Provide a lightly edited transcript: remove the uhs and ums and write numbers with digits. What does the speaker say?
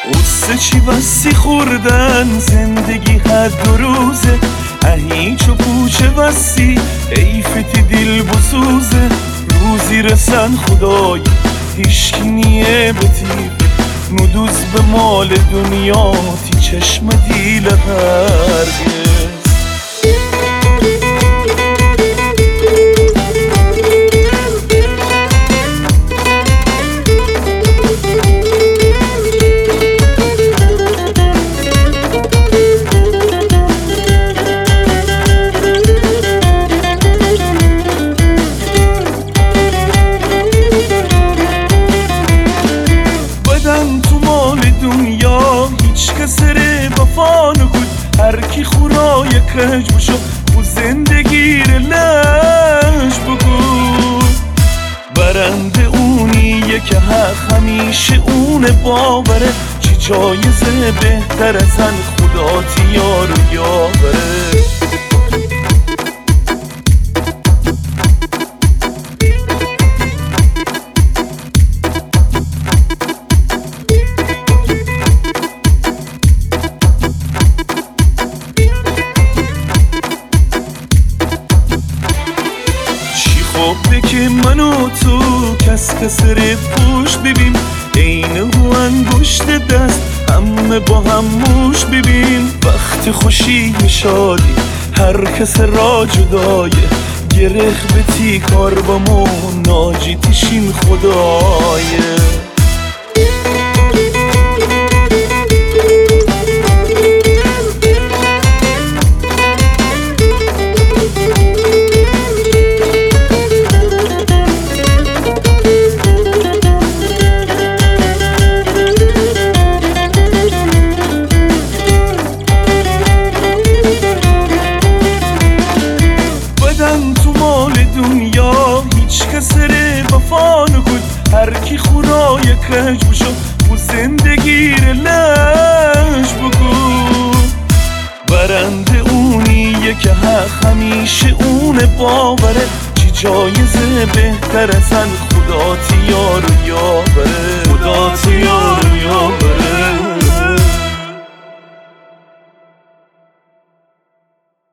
قصه چی بسی خوردن زندگی هر دو روزه هیچ و پوچه بسی حیفتی دل بسوزه روزی رسن خدای هیشکی نیه بتیبه ندوز به مال دنیا تی چشم دیل هرگز تو مال دنیا هیچ کسره وفا نکن هر کی خورای کج بشو و زندگی رو لش بگو برنده اونیه که حق همیشه اونه باوره چی جایزه بهتر از هن خدا تیار و یاوره خب که من و تو کس کسره پوش ببین این هو انگشت دست همه با هم موش ببین وقت خوشی شادی هر کس را جدایه گره به تی کار با مو ناجی تیشین خدایه تو مال دنیا هیچ کسره وفا نکن هر کی خورای کج بشو و زندگی رو لش بگو برنده اونیه که حق همیشه اونه باوره چی جایزه بهتر از هن خدا تیار و یاوره خدا تیار و یاوره